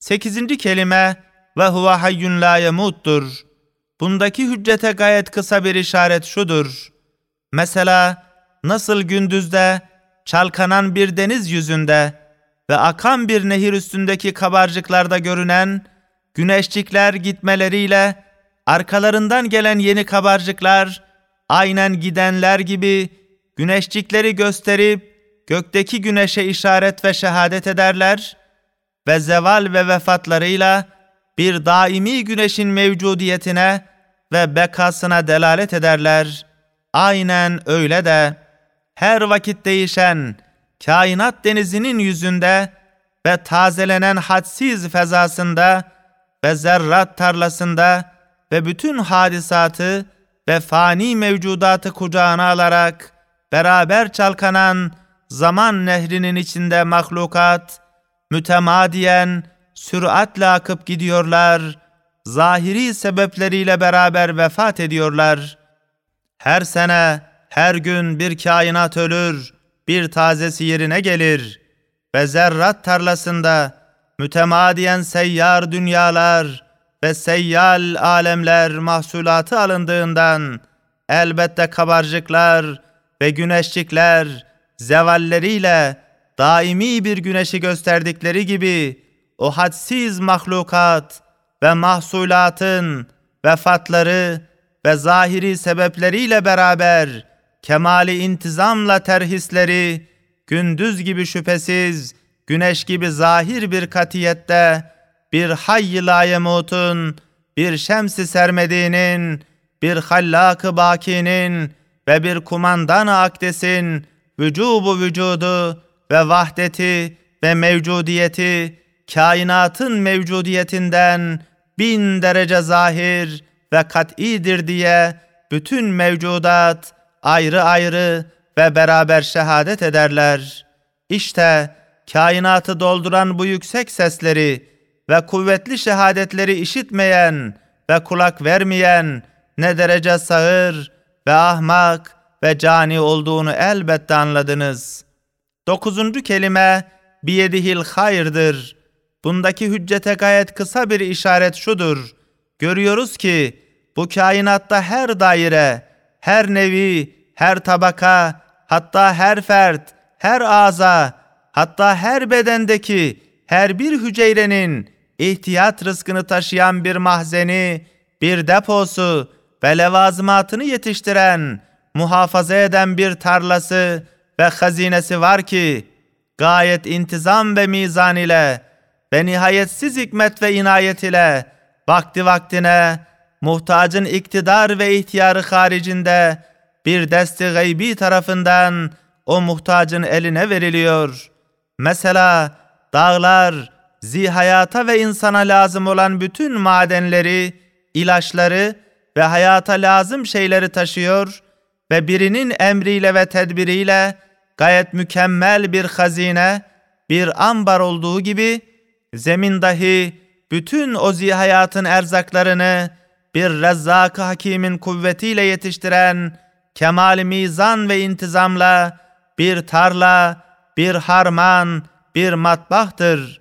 8. kelime ve huve hayyun la yemuttur. Bundaki hüccete gayet kısa bir işaret şudur. Mesela nasıl gündüzde çalkanan bir deniz yüzünde ve akan bir nehir üstündeki kabarcıklarda görünen güneşcikler gitmeleriyle arkalarından gelen yeni kabarcıklar aynen gidenler gibi güneşcikleri gösterip gökteki güneşe işaret ve şehadet ederler ve zeval ve vefatlarıyla bir daimi güneşin mevcudiyetine ve bekasına delalet ederler. Aynen öyle de her vakit değişen kainat denizinin yüzünde ve tazelenen hadsiz fezasında ve zerrat tarlasında ve bütün hadisatı ve fani mevcudatı kucağına alarak beraber çalkanan zaman nehrinin içinde mahlukat mütemadiyen süratle akıp gidiyorlar, zahiri sebepleriyle beraber vefat ediyorlar. Her sene, her gün bir kainat ölür, bir tazesi yerine gelir ve zerrat tarlasında mütemadiyen seyyar dünyalar ve seyyal alemler mahsulatı alındığından elbette kabarcıklar ve güneşcikler zevalleriyle daimi bir güneşi gösterdikleri gibi o hadsiz mahlukat ve mahsulatın vefatları ve zahiri sebepleriyle beraber kemali intizamla terhisleri gündüz gibi şüphesiz güneş gibi zahir bir katiyette bir hayy-i layemutun, bir şems-i sermediğinin, bir hallak-ı bakinin ve bir kumandan-ı akdesin vücubu vücudu ve vahdeti ve mevcudiyeti kainatın mevcudiyetinden 1000 derece zahir ve kat'idir diye bütün mevcudat ayrı ayrı ve beraber şehadet ederler. İşte kainatı dolduran bu yüksek sesleri ve kuvvetli şehadetleri işitmeyen ve kulak vermeyen ne derece sağır ve ahmak ve cani olduğunu elbette anladınız. 9. kelime biyedihil hayırdır. Bundaki hüccete gayet kısa bir işaret şudur. Görüyoruz ki bu kainatta her daire, her nevi, her tabaka, hatta her fert, her aza, hatta her bedendeki her bir hücrenin ihtiyat rızkını taşıyan bir mahzeni, bir deposu ve levazımatını yetiştiren, muhafaza eden bir tarlası ve hazinesi var ki, gayet intizam ve mizan ile ve nihayetsiz hikmet ve inayet ile vakti vaktine muhtacın iktidar ve ihtiyarı haricinde bir desti gaybi tarafından o muhtacın eline veriliyor. Mesela dağlar zihayata ve insana lazım olan bütün madenleri, ilaçları ve hayata lazım şeyleri taşıyor ve birinin emriyle ve tedbiriyle gayet mükemmel bir hazine, bir ambar olduğu gibi zemin dahi bütün o zihayatın erzaklarını bir Rezzak-ı Hakîm'in kuvvetiyle yetiştiren kemal-i mizan ve intizamla bir tarla, bir harman, bir matbahtır.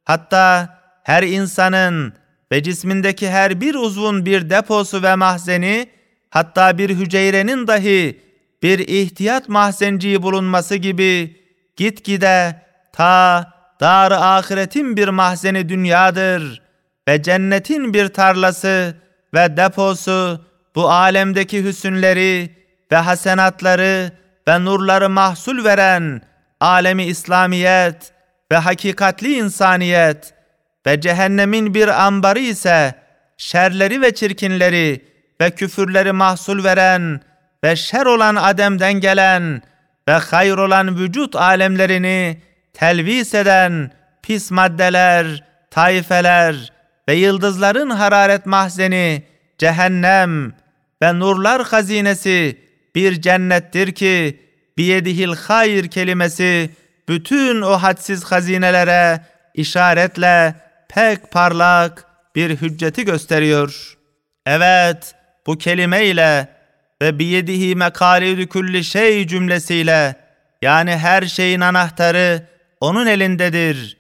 Hatta her insanın ve cismindeki her bir uzvun bir deposu ve mahzeni, hatta bir hücrenin dahi bir ihtiyat mahzenciği bulunması gibi gitgide ta dar-ı ahiretin bir mahzeni dünyadır ve cennetin bir tarlası ve deposu bu alemdeki hüsünleri ve hasenatları ve nurları mahsul veren alemi İslamiyet ve hakikatli insaniyet ve cehennemin bir ambarı ise şerleri ve çirkinleri ve küfürleri mahsul veren ve şer olan Adem'den gelen ve hayır olan vücut alemlerini telvis eden pis maddeler, taifeler ve yıldızların hararet mahzeni cehennem ve nurlar hazinesi bir cennettir ki biyedihil hayır kelimesi bütün o hadsiz hazinelere işaretle pek parlak bir hücceti gösteriyor. Evet, bu kelimeyle ve biyedihi mekalidü külli şey cümlesiyle, yani her şeyin anahtarı onun elindedir.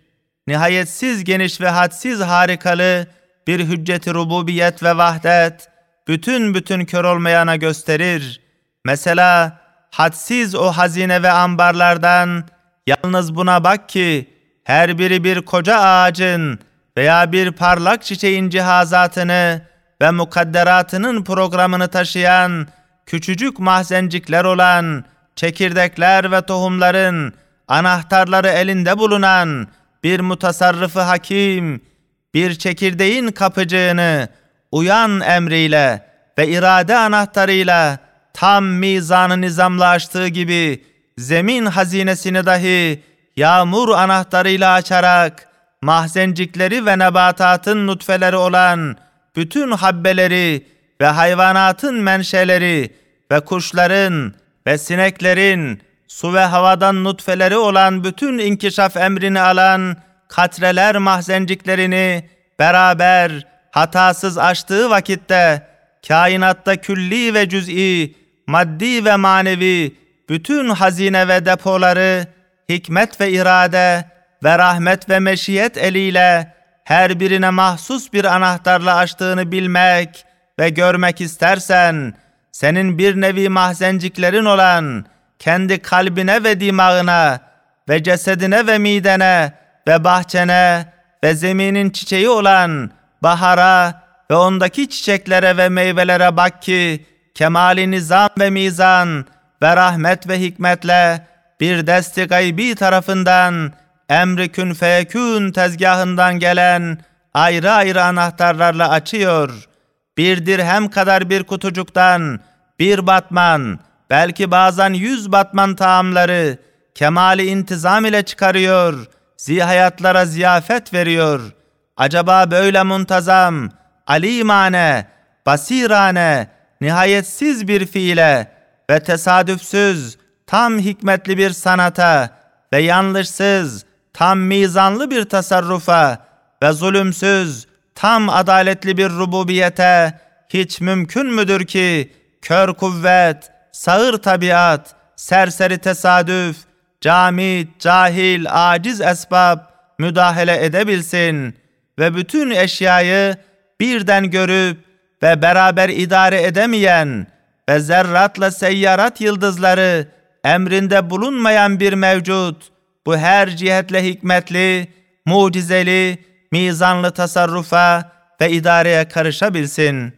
nihayetsiz geniş ve hadsiz harikalı bir hücceti rububiyet ve vahdet, bütün kör olmayana gösterir. Mesela hadsiz o hazine ve ambarlardan yalnız buna bak ki, her biri bir koca ağacın veya bir parlak çiçeğin cihazatını ve mukadderatının programını taşıyan küçücük mahzencikler olan çekirdekler ve tohumların anahtarları elinde bulunan bir mutasarrıfı hakim, bir çekirdeğin kapıcığını uyan emriyle ve irade anahtarıyla tam mizanı nizamla açtığı gibi zemin hazinesini dahi yağmur anahtarıyla açarak mahzencikleri ve nebatatın nutfeleri olan bütün habbeleri ve hayvanatın menşeleri ve kuşların ve sineklerin su ve havadan nutfeleri olan bütün inkişaf emrini alan katreler mahzenciklerini beraber hatasız açtığı vakitte kainatta külli ve cüz'i, maddi ve manevi bütün hazine ve depoları hikmet ve irade ve rahmet ve meşiyet eliyle her birine mahsus bir anahtarla açtığını bilmek ve görmek istersen, senin bir nevi mahzenciklerin olan kendi kalbine ve dimağına ve cesedine ve midene ve bahçene ve zeminin çiçeği olan bahara ve ondaki çiçeklere ve meyvelere bak ki, kemali nizam ve mizan ve rahmet ve hikmetle bir desti gaybi tarafından emri kün feyekün tezgahından gelen ayrı ayrı anahtarlarla açıyor. Bir dirhem kadar bir kutucuktan bir batman, belki bazen 100 batman taamları kemali intizam ile çıkarıyor, zihayatlara ziyafet veriyor. Acaba böyle muntazam, alimane, basirane, nihayetsiz bir fiile ve tesadüfsüz, tam hikmetli bir sanata ve yanlışsız, tam mizanlı bir tasarrufa ve zulümsüz, tam adaletli bir rububiyete hiç mümkün müdür ki kör kuvvet, sağır tabiat, serseri tesadüf, camit, cahil, aciz esbab müdahale edebilsin ve bütün eşyayı birden görüp ve beraber idare edemeyen ve zerratla seyyarat yıldızları emrinde bulunmayan bir mevcut, bu her cihetle hikmetli, mucizeli, mizanlı tasarrufa ve idareye karışabilsin.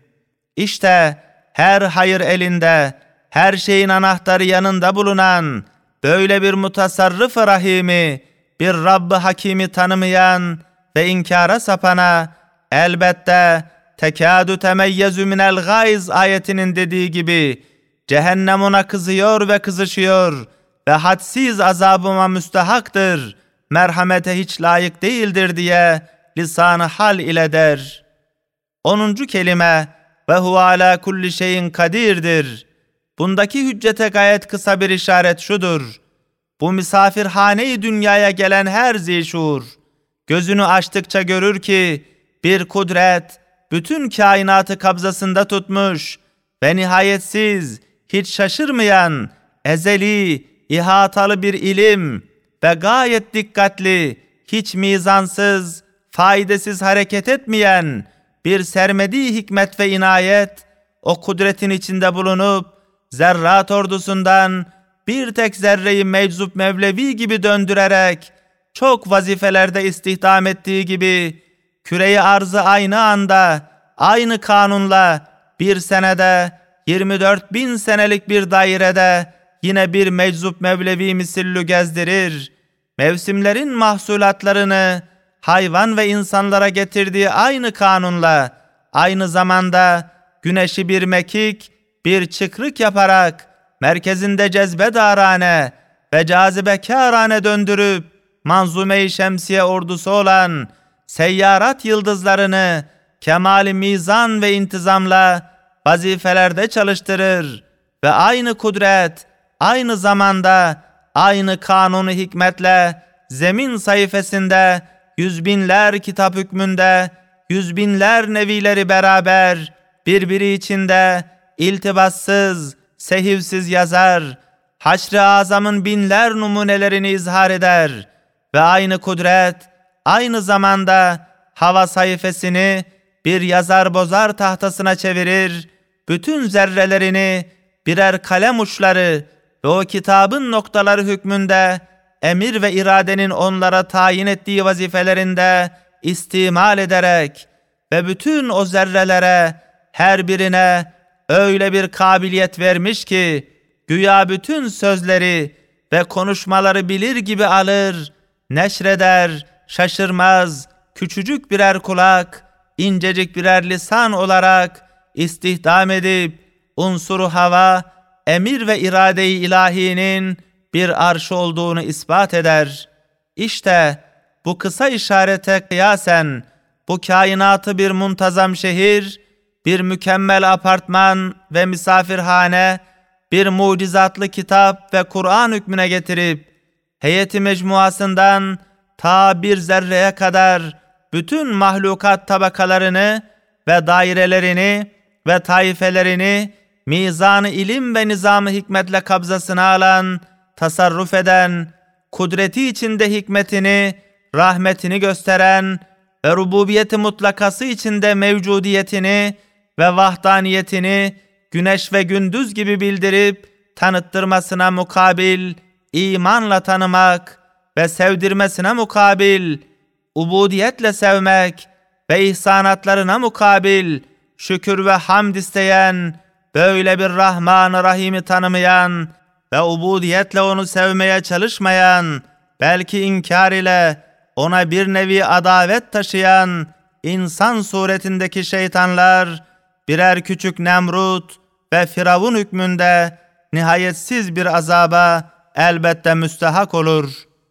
İşte her hayır elinde, her şeyin anahtarı yanında bulunan böyle bir mutasarrıf-ı rahimi, bir Rabb-ı Hakimi tanımayan ve inkara sapana elbette tekâdü temeyyezü minel gayz ayetinin dediği gibi cehennem ona kızıyor ve kızışıyor ve hadsiz azabıma müstehaktır, merhamete hiç layık değildir diye lisan-ı hal ile der. 10. kelime ve huve ala kulli şeyin kadirdir. Bundaki hüccete gayet kısa bir işaret şudur: bu misafirhane-i dünyaya gelen her zişur, gözünü açtıkça görür ki bir kudret bütün kainatı kabzasında tutmuş ve nihayetsiz, hiç şaşırmayan, ezeli, ihatalı bir ilim ve gayet dikkatli, hiç mizansız, faydasız hareket etmeyen bir sermedi hikmet ve inayet, o kudretin içinde bulunup zerrat ordusundan bir tek zerreyi meczup mevlevi gibi döndürerek çok vazifelerde istihdam ettiği gibi küreyi arzı aynı anda, aynı kanunla bir senede 24.000 senelik bir dairede yine bir meczup mevlevi misillü gezdirir. Mevsimlerin mahsulatlarını hayvan ve insanlara getirdiği aynı kanunla, aynı zamanda güneşi bir mekik, bir çıkrık yaparak merkezinde cezbedarane ve cazibekârane döndürüp manzume-i şemsiye ordusu olan seyyarat yıldızlarını kemali mizan ve intizamla vazifelerde çalıştırır ve aynı kudret, aynı zamanda, aynı kanunu hikmetle zemin sayfasında 100.000'ler kitap hükmünde 100.000'ler nevileri beraber birbiri içinde iltibassız, sehivsiz yazar, haşr-ı azamın binler numunelerini izhar eder ve aynı kudret, aynı zamanda hava sayfasını bir yazar bozar tahtasına çevirir, bütün zerrelerini birer kalem uçları ve o kitabın noktaları hükmünde emir ve iradenin onlara tayin ettiği vazifelerinde istimal ederek ve bütün o zerrelere her birine öyle bir kabiliyet vermiş ki güya bütün sözleri ve konuşmaları bilir gibi alır, neşreder, şaşırmaz, küçücük birer kulak, incecik birer lisan olarak istihdam edip unsuru hava, emir ve irade-i ilahinin bir arş olduğunu ispat eder. İşte bu kısa işarete kıyasen bu kainatı bir muntazam şehir, bir mükemmel apartman ve misafirhane, bir mucizatlı kitap ve Kur'an hükmüne getirip heyeti mecmuasından ta bir zerreye kadar bütün mahlukat tabakalarını ve dairelerini ve taifelerini mizan-ı ilim ve nizam-ı hikmetle kabzasına alan, tasarruf eden, kudreti içinde hikmetini, rahmetini gösteren ve rububiyeti mutlakası içinde mevcudiyetini ve vahdaniyetini güneş ve gündüz gibi bildirip tanıttırmasına mukabil imanla tanımak ve sevdirmesine mukabil ubudiyetle sevmek ve ihsanatlarına mukabil şükür ve hamd isteyen, böyle bir Rahman-ı Rahim'i tanımayan ve ubudiyetle onu sevmeye çalışmayan, belki inkar ile ona bir nevi adavet taşıyan insan suretindeki şeytanlar, birer küçük Nemrut ve Firavun hükmünde nihayetsiz bir azaba elbette müstehak olur.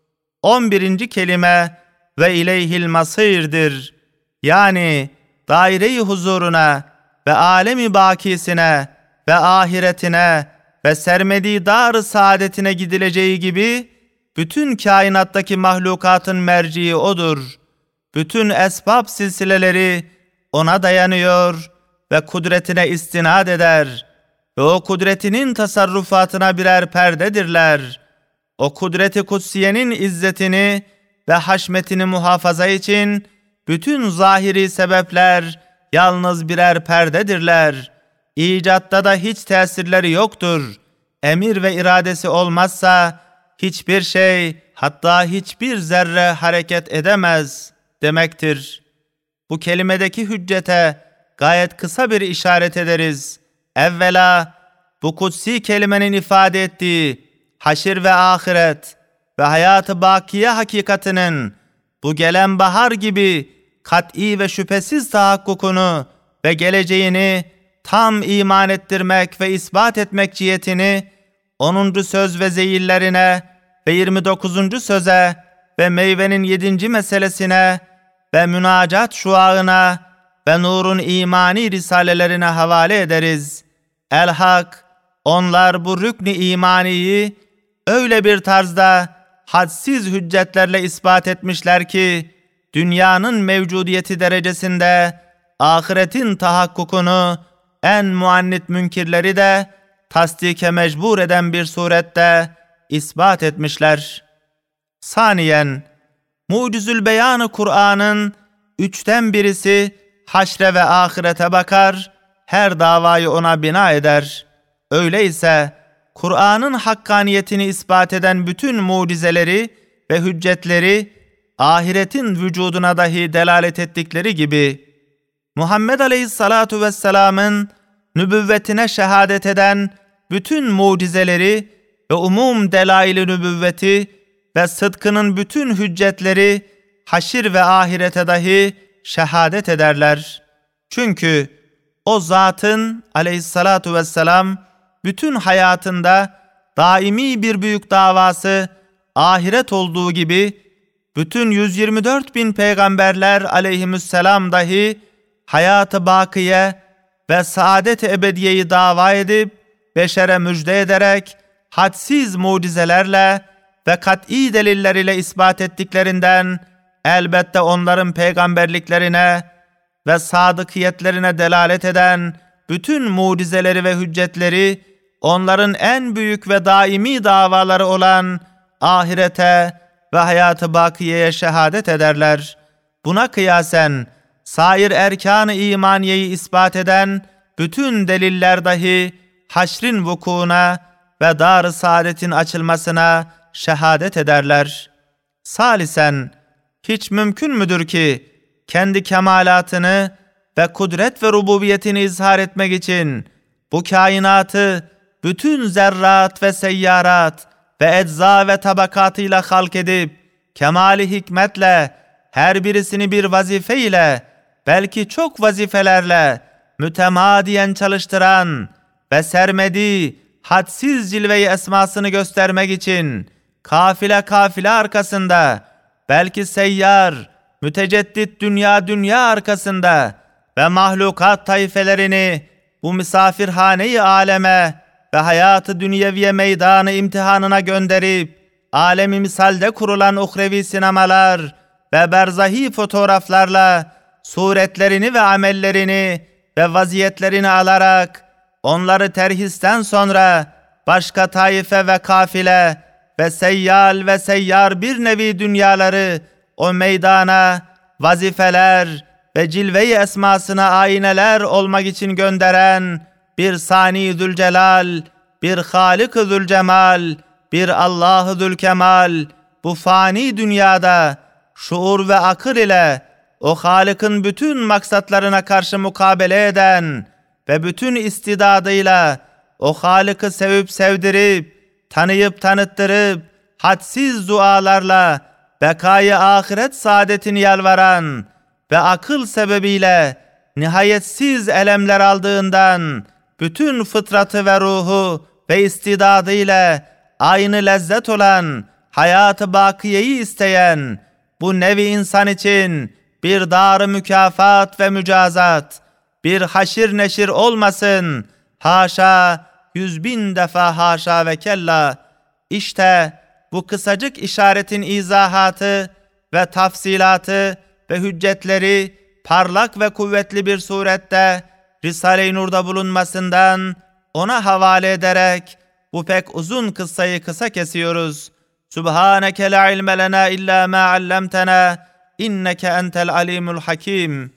11. kelime ve ileyhil masirdir. Yani daire-i huzuruna ve alemi bakisine ve ahiretine ve sermediği dar-ı saadetine gidileceği gibi bütün kainattaki mahlukatın merciği odur. Bütün esbab silsileleri ona dayanıyor ve kudretine istinad eder ve o kudretinin tasarrufatına birer perdedirler. O kudreti kutsiyenin izzetini ve haşmetini muhafaza için bütün zahiri sebepler yalnız birer perdedirler. İcatta da hiç tesirleri yoktur. Emir ve iradesi olmazsa hiçbir şey, hatta hiçbir zerre hareket edemez demektir. Bu kelimedeki hüccete gayet kısa bir işaret ederiz. Evvela bu kutsi kelimenin ifade ettiği haşir ve ahiret ve hayat-ı bakiye hakikatinin bu gelen bahar gibi kat'i ve şüphesiz tahakkukunu ve geleceğini tam iman ettirmek ve ispat etmek cihetini 10. söz ve zeyillerine ve 29. söze ve meyvenin 7. meselesine ve münacat şuağına ve nurun imani risalelerine havale ederiz. El-Hak, onlar bu rükn-i imaniyi öyle bir tarzda hadsiz hüccetlerle ispat etmişler ki, dünyanın mevcudiyeti derecesinde ahiretin tahakkukunu en muannit münkirleri de tasdike mecbur eden bir surette ispat etmişler. Saniyen, Mucizül Beyan-ı Kur'an'ın 3'ten birisi haşre ve ahirete bakar, her davayı ona bina eder. Öyleyse Kur'an'ın hakkaniyetini ispat eden bütün mucizeleri ve hüccetleri ahiretin vücuduna dahi delalet ettikleri gibi, Muhammed Aleyhissalatu vesselam'ın nübüvvetine şehadet eden bütün mucizeleri ve umum delail-i nübüvveti ve sıdkının bütün hüccetleri haşir ve ahirete dahi şehadet ederler. Çünkü o zatın aleyhissalatu vesselam bütün hayatında daimi bir büyük davası ahiret olduğu gibi bütün 124 bin peygamberler aleyhisselam dahi hayat-ı bakiye ve saadet-i ebediyeyi dava edip beşere müjde ederek hadsiz mucizelerle ve kat'i deliller ile ispat ettiklerinden elbette onların peygamberliklerine ve sadıkiyetlerine delalet eden bütün mucizeleri ve hüccetleri onların en büyük ve daimi davaları olan ahirete ve hayat-ı bakiyeye şehadet ederler. Buna kıyasen sair erkan-ı imaniyeyi ispat eden bütün deliller dahi haşrin vukuuna ve dar-ı saadetin açılmasına şehadet ederler. Salisen, hiç mümkün müdür ki kendi kemalatını ve kudret ve rububiyetini izhar etmek için bu kainatı bütün zerrat ve seyyarat ve ecza ve tabakatıyla halk edip kemali hikmetle her birisini bir vazife ile, belki çok vazifelerle mütemadiyen çalıştıran ve sermedi hadsiz cilve-i esmasını göstermek için kafile kafile arkasında, belki seyyar müteceddit dünya arkasında ve mahlukat tayfelerini bu misafirhane-i aleme ve hayatı dünyeviye meydanı imtihanına gönderip alemi misalde kurulan uhrevi sinemalar ve berzahi fotoğraflarla suretlerini ve amellerini ve vaziyetlerini alarak onları terhisten sonra başka taife ve kafile ve seyyal ve seyyar bir nevi dünyaları o meydana vazifeler ve cilve-i esmasına ayneler olmak için gönderen bir Sani Zülcelal, bir Halik-ı Zülcemal, bir Allah-ı Zülkemal bu fani dünyada şuur ve akıl ile o Halık'ın bütün maksatlarına karşı mukabele eden ve bütün istidadıyla o Halık'ı sevip sevdirip, tanıyıp tanıttırıp, hadsiz dualarla bekayı ahiret saadetini yalvaran ve akıl sebebiyle nihayetsiz elemler aldığından bütün fıtratı ve ruhu ve istidadıyla aynı lezzet olan hayat-ı bakiyeyi isteyen bu nevi insan için bir dar-ı mükafat ve mücazat, bir haşir neşir olmasın, haşa, 100.000 defa haşa ve kella. İşte bu kısacık işaretin izahatı ve tafsilatı ve hüccetleri parlak ve kuvvetli bir surette Risale-i Nur'da bulunmasından ona havale ederek bu pek uzun kıssayı kısa kesiyoruz. Subhaneke la ilme lena illa ma allamtena inneke entel alimul hakim.